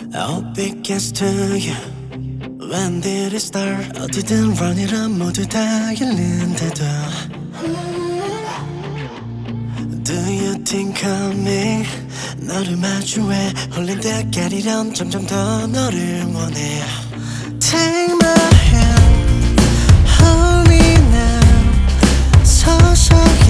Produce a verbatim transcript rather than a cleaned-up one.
I'll be gets to you. When did it start? 어디든 run it up 모두 다 열린데도 Do you think of me? 너를 마주해 홀린 대가리란 점점 더 너를 원해 Take my hand Hold me now 서서히